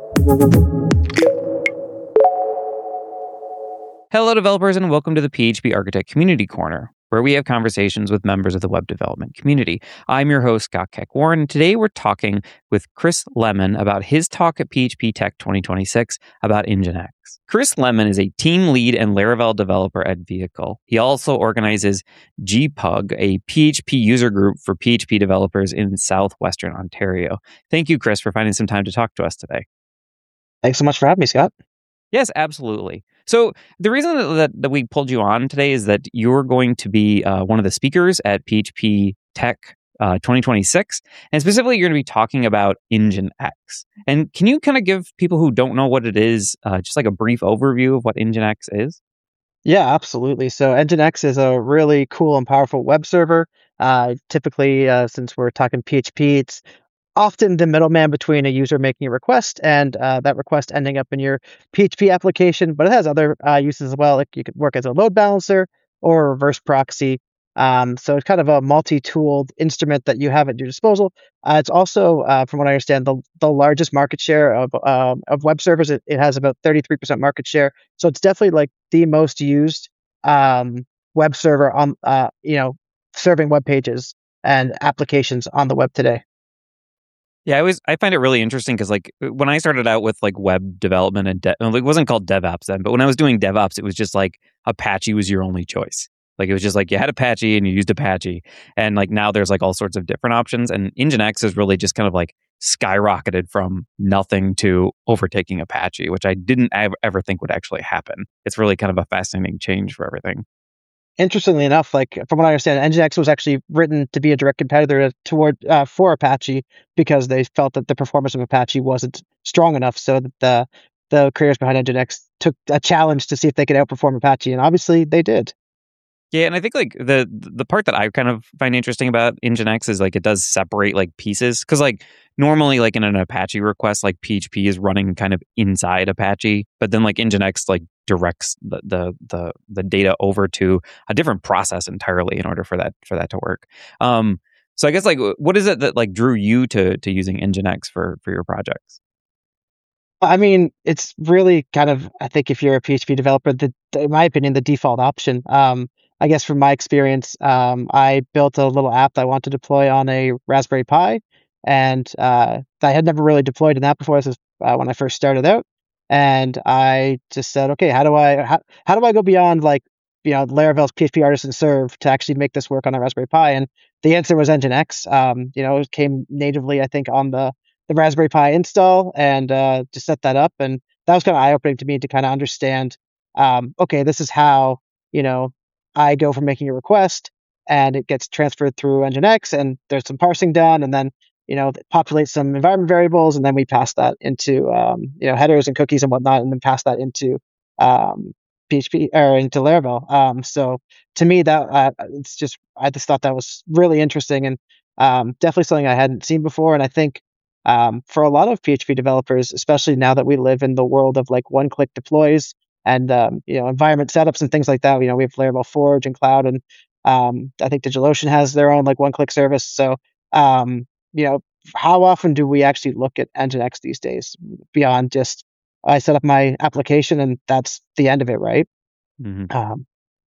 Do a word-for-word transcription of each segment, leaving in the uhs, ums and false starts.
Hello, developers, and welcome to the P H P Architect Community Corner, where we have conversations with members of the web development community. I'm your host, Scott Keck-Warren, and today we're talking with Chris Lemon about his talk at P H P Tech twenty twenty-six about Nginx. Chris Lemon is a team lead and Laravel developer at Vehicle. He also organizes G P U G, a P H P user group for P H P developers in southwestern Ontario. Thank you, Chris, for finding some time to talk to us today. Thanks so much for having me, Scott. Yes, absolutely. So the reason that, that, that we pulled you on today is that you're going to be uh, one of the speakers at P H P Tech uh, twenty twenty-six, and specifically you're going to be talking about Nginx. And can you kind of give people who don't know what it is, uh, just like a brief overview of what Nginx is? Yeah, absolutely. So Nginx is a really cool and powerful web server. Uh, typically, uh, since we're talking P H P, it's often the middleman between a user making a request and uh, that request ending up in your P H P application, but it has other uh, uses as well. Like you could work as a load balancer or a reverse proxy. Um, so it's kind of a multi-tooled instrument that you have at your disposal. Uh, it's also, uh, from what I understand, the, the largest market share of uh, of web servers. It, it has about thirty-three percent market share. So it's definitely like the most used um, web server on, uh, you know, serving web pages and applications on the web today. Yeah, I always I find it really interesting because like when I started out with like web development and de- it wasn't called DevOps then, but when I was doing DevOps, it was just like Apache was your only choice. Like it was just like you had Apache and you used Apache, and like now there's like all sorts of different options. And Nginx is really just kind of like skyrocketed from nothing to overtaking Apache, which I didn't ever, ever think would actually happen. It's really kind of a fascinating change for everything. Interestingly enough, like from what I understand, Nginx was actually written to be a direct competitor toward uh, for Apache because they felt that the performance of Apache wasn't strong enough. So that the the creators behind Nginx took a challenge to see if they could outperform Apache, and obviously they did. Yeah, and I think like the the part that I kind of find interesting about Nginx is like it does separate like pieces because like normally like in an Apache request like P H P is running kind of inside Apache, but then like Nginx like directs the the the, the data over to a different process entirely in order for that for that to work. Um, so I guess like what is it that like drew you to to using Nginx for for your projects? I mean, it's really kind of, I think if you're a P H P developer, the, the- in my opinion, the default option. Um, I guess from my experience, um, I built a little app that I want to deploy on a Raspberry Pi, and uh, I had never really deployed an app before. This is uh, when I first started out, and I just said, okay, how do I how, how do I go beyond like you know Laravel's P H P Artisan Serve to actually make this work on a Raspberry Pi? And the answer was Nginx. Um, you know, it came natively, I think, on the the Raspberry Pi install and uh, to set that up. And that was kind of eye opening to me to kind of understand, um, okay, this is how, you know, I go from making a request and it gets transferred through Nginx and there's some parsing done and then, you know, populate some environment variables and then we pass that into, um, you know, headers and cookies and whatnot and then pass that into um, P H P or into Laravel. Um, so to me, that uh, it's just, I just thought that was really interesting and um, definitely something I hadn't seen before. And I think um, for a lot of P H P developers, especially now that we live in the world of like one-click deploys and um, you know environment setups and things like that. You know, we have Laravel Forge and Cloud, and um, I think DigitalOcean has their own like one-click service. So um, you know, how often do we actually look at Nginx these days beyond just I set up my application and that's the end of it, right? Mm-hmm. Um,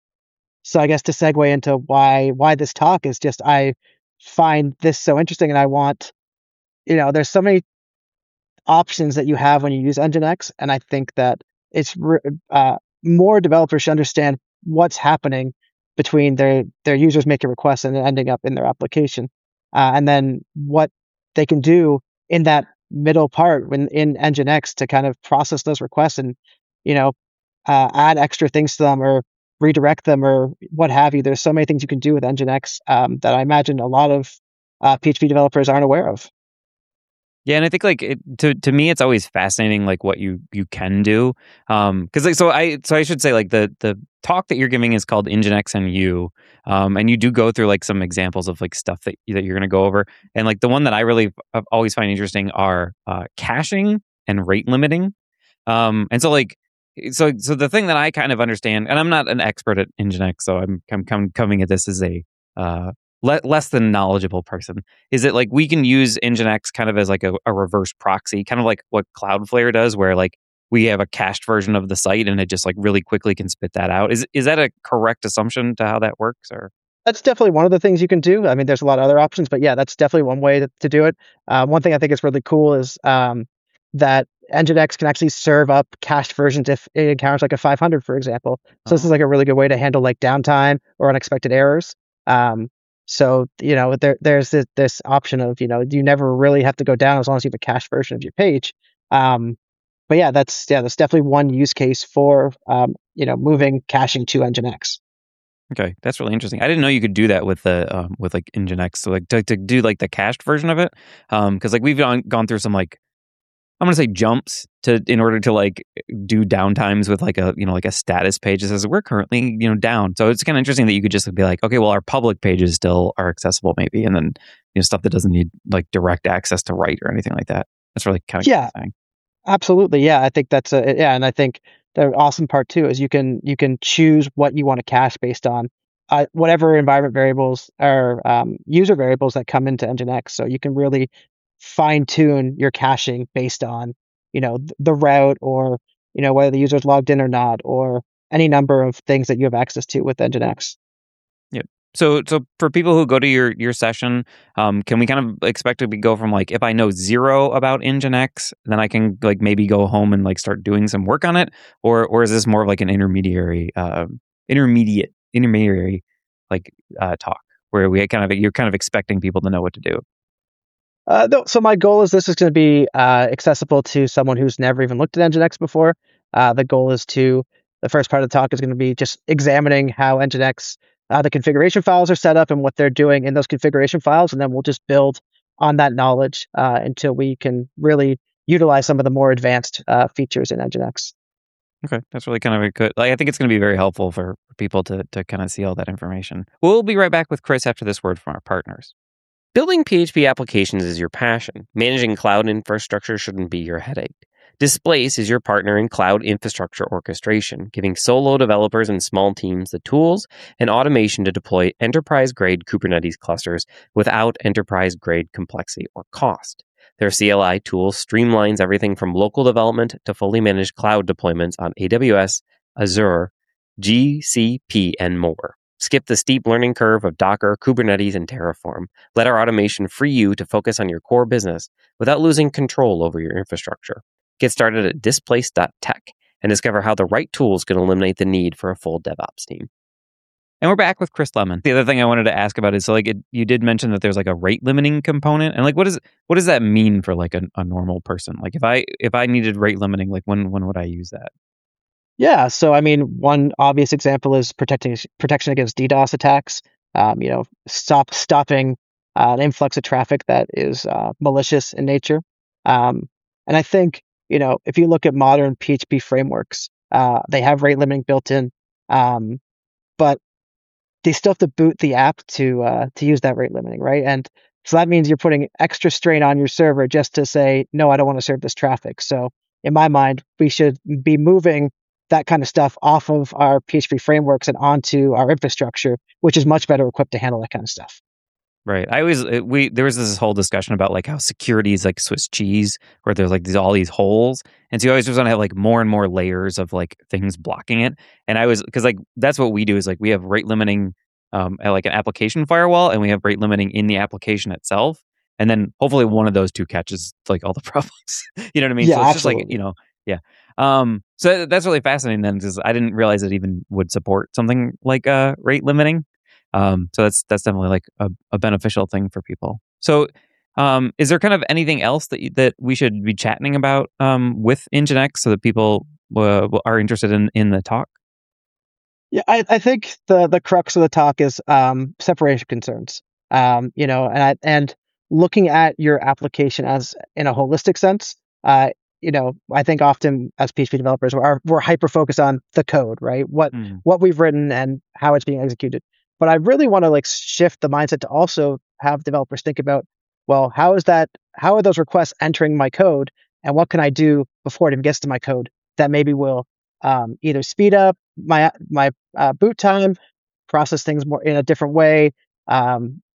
so I guess to segue into why why this talk is just I find this so interesting, and I want you know, there's so many options that you have when you use Nginx, and I think that it's re- uh, more developers should understand what's happening between their their users making requests and ending up in their application, uh, and then what they can do in that middle part when in Nginx to kind of process those requests and you know uh, add extra things to them or redirect them or what have you. There's so many things you can do with Nginx um, that I imagine a lot of uh, P H P developers aren't aware of. Yeah, and I think like it, to to me, it's always fascinating like what you you can do. Um, because like so I so I should say like the the talk that you're giving is called Nginx and You, um, and you do go through like some examples of like stuff that that you're going to go over, and like the one that I really f- always find interesting are uh, caching and rate limiting. Um, and so like so so the thing that I kind of understand, and I'm not an expert at Nginx, so I'm I'm, I'm coming at this as a uh, le- less than knowledgeable person. Is it like we can use Nginx kind of as like a, a reverse proxy, kind of like what Cloudflare does, where like we have a cached version of the site and it just like really quickly can spit that out? Is is that a correct assumption to how that works? Or That's definitely one of the things you can do. I mean, there's a lot of other options, but yeah, that's definitely one way to, to do it. Uh, one thing I think is really cool is um, that Nginx can actually serve up cached versions if it encounters like a five hundred, for example. So this is oh, like a really good way to handle like downtime or unexpected errors. Um, so you know, there there's this, this option of you know you never really have to go down as long as you have a cached version of your page. Um, but yeah, that's yeah, that's definitely one use case for um, you know moving caching to Nginx. okay, that's really interesting. I didn't know you could do that with the um, with like Nginx, so like to, to do like the cached version of it, because like we've gone, gone through some like I'm gonna say jumps to in order to like do downtimes with like a you know like a status page that says we're currently you know down. So it's kind of interesting that you could just be like, okay, well our public pages still are accessible maybe, and then you know stuff that doesn't need like direct access to write or anything like that. That's really kind of Yeah, interesting. absolutely. Yeah, I think that's a yeah, and I think the awesome part too is you can you can choose what you want to cache based on uh, whatever environment variables or um, user variables that come into Nginx. So you can really fine tune your caching based on you know th- the route or you know whether the user's logged in or not or any number of things that you have access to with Nginx. Yep. So, so for people who go to your your session, um, can we kind of expect to be go from like if I know zero about Nginx, then I can like maybe go home and like start doing some work on it, or or is this more of like an intermediary, uh, intermediate intermediary like uh, talk where we kind of you're kind of expecting people to know what to do? Uh, no, so my goal is this is going to be uh, accessible to someone who's never even looked at Nginx before. Uh, the goal is to the first part of the talk is going to be just examining how Nginx uh, the configuration files are set up and what they're doing in those configuration files, and then we'll just build on that knowledge uh, until we can really utilize some of the more advanced uh, features in Nginx. Okay, that's really kind of a good. Like, I think it's going to be very helpful for for people to to kind of see all that information. We'll be right back with Chris after this word from our partners. Building P H P applications is your passion. Managing cloud infrastructure shouldn't be your headache. Displace is your partner in cloud infrastructure orchestration, giving solo developers and small teams the tools and automation to deploy enterprise-grade Kubernetes clusters without enterprise-grade complexity or cost. Their C L I tool streamlines everything from local development to fully managed cloud deployments on A W S, Azure, G C P, and more. Skip the steep learning curve of Docker, Kubernetes, and Terraform. Let our automation free you to focus on your core business without losing control over your infrastructure. Get started at displace dot tech and discover how the right tools can eliminate the need for a full DevOps team. And we're back with Chris Lemon. The other thing I wanted to ask about is so like it, you did mention that there's like a rate limiting component, and like what is what does that mean for like a, a normal person? Like if I if I needed rate limiting, like when when would I use that? Yeah, so I mean, one obvious example is protecting protection against DDoS attacks. Um, you know, stop stopping uh, an influx of traffic that is uh, malicious in nature. Um, and I think you know, if you look at modern P H P frameworks, uh, they have rate limiting built in, um, but they still have to boot the app to uh, to use that rate limiting, right? And so that means you're putting extra strain on your server just to say, no, I don't want to serve this traffic. So in my mind, we should be moving that kind of stuff off of our P H P frameworks and onto our infrastructure, which is much better equipped to handle that kind of stuff. Right. I always it, we there was this whole discussion about like how security is like Swiss cheese, where there's like these all these holes, and so you always just want to have like more and more layers of like things blocking it. And I was because like that's what we do is like we have rate limiting um at like an application firewall, and we have rate limiting in the application itself, and then hopefully one of those two catches like all the problems. You know what I mean? Yeah, So it's just like you absolutely. know yeah. Um. So that's really fascinating then, because I didn't realize it even would support something like uh rate limiting. Um, so that's that's definitely like a, a beneficial thing for people. So, um, is there kind of anything else that you, that we should be chatting about um, with Nginx so that people uh, are interested in in the talk? Yeah, I, I think the the crux of the talk is um, separation concerns. Um, you know, and I, and looking at your application as in a holistic sense. Uh, you know, I think often as P H P developers, we're we're hyper focused on the code, right? What Mm, what we've written and how it's being executed. But I really want to like shift the mindset to also have developers think about, well, how is that? How are those requests entering my code, and what can I do before it even gets to my code that maybe will um, either speed up my my uh, boot time, process things more in a different way, um,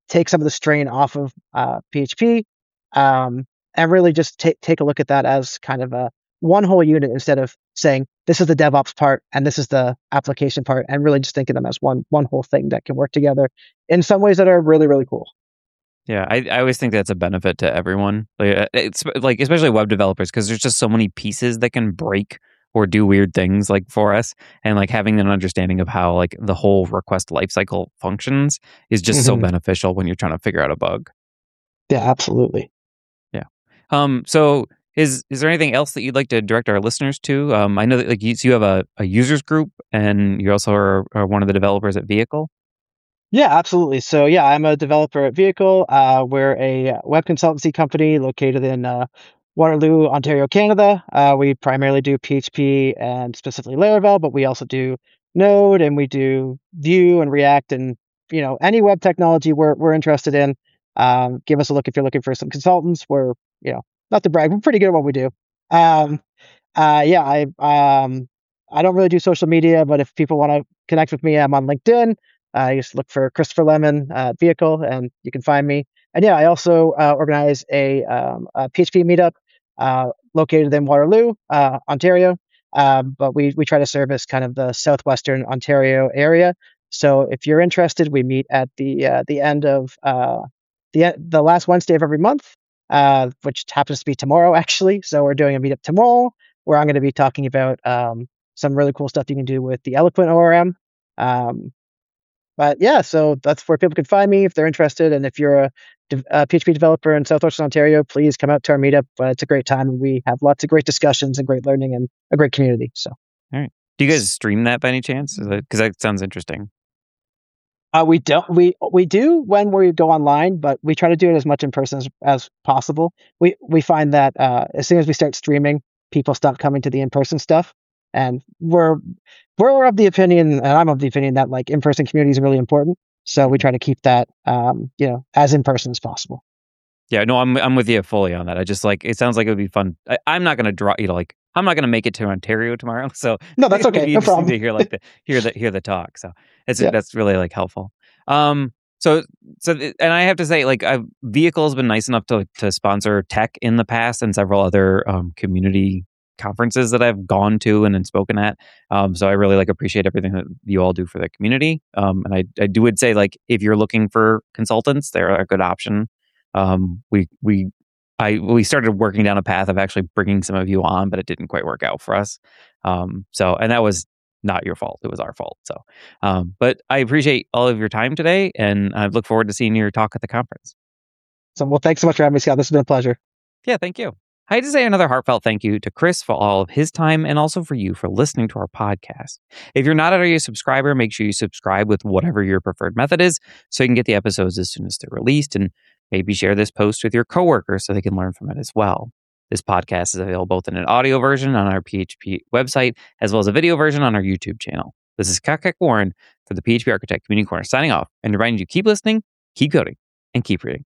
take some of the strain off of uh, P H P, um, and really just take take a look at that as kind of a one whole unit instead of saying this is the DevOps part and this is the application part, and really just think of them as one one whole thing that can work together in some ways that are really, really cool. Yeah, I, I always think that's a benefit to everyone. Like, it's like especially web developers, because there's just so many pieces that can break or do weird things like for us, and like having an understanding of how like the whole request lifecycle functions is just mm-hmm. so beneficial when you're trying to figure out a bug. Yeah, absolutely. Yeah. Um. So is is there anything else that you'd like to direct our listeners to? Um. I know that like you, so you have a, a users group, and you also are, are one of the developers at Vehicle. Yeah, absolutely. So yeah, I'm a developer at Vehicle. Uh, we're a web consultancy company located in uh, Waterloo, Ontario, Canada. Uh, we primarily do P H P and specifically Laravel, but we also do Node and we do Vue and React, and you know any web technology we're we're interested in. Um, give us a look if you're looking for some consultants. We're you know not to brag, we're pretty good at what we do. Um, uh, yeah, I um, I don't really do social media, but if people want to connect with me, I'm on LinkedIn. Uh, you just look for Christopher Lemon uh, Vehicle, and you can find me. And yeah, I also uh, organize a, um, a P H P meetup uh, located in Waterloo, uh, Ontario. Um, but we we try to service kind of the southwestern Ontario area. So if you're interested, we meet at the uh, the end of uh, the the last Wednesday of every month, uh, which happens to be tomorrow actually. So we're doing a meetup tomorrow where I'm going to be talking about um, some really cool stuff you can do with the Eloquent O R M. Um, But yeah, so that's where people can find me if they're interested. And if you're a, a P H P developer in Southwestern Ontario, please come out to our meetup. Uh, it's a great time, and we have lots of great discussions and great learning and a great community. So, all right. Do you guys stream that by any chance? Because that sounds interesting. Uh, we don't. We we do when we go online, but we try to do it as much in person as, as possible. We we find that uh, as soon as we start streaming, people stop coming to the in person stuff. And we're we're of the opinion, and I'm of the opinion that like in-person community is really important. So we try to keep that, um, you know, as in person as possible. Yeah, no, I'm I'm with you fully on that. I just like it sounds like it would be fun. I, I'm not going to draw, you know, like I'm not going to make it to Ontario tomorrow, so no, that's okay. It'd be no interesting problem. to hear like the hear the hear the talk. So it's yeah. that's really like helpful. Um, so so and I have to say, like, I've, Vehicle has been nice enough to to sponsor tech in the past and several other um, community conferences that I've gone to and then spoken at. Um, so I really like appreciate everything that you all do for the community. Um, and I, I do would say like, if you're looking for consultants, they're a good option. Um, we, we, I, we started working down a path of actually bringing some of you on, but it didn't quite work out for us. Um, so, and that was not your fault. It was our fault. So, um, but I appreciate all of your time today, and I look forward to seeing your talk at the conference. So, well, thanks so much for having me, Scott. This has been a pleasure. Yeah, thank you. I had to say another heartfelt thank you to Chris for all of his time, and also for you for listening to our podcast. If you're not already a subscriber, make sure you subscribe with whatever your preferred method is so you can get the episodes as soon as they're released, and maybe share this post with your coworkers so they can learn from it as well. This podcast is available both in an audio version on our P H P website as well as a video version on our YouTube channel. This is Scott Keck Warren for the P H P Architect Community Corner signing off and reminding you keep listening, keep coding, and keep reading.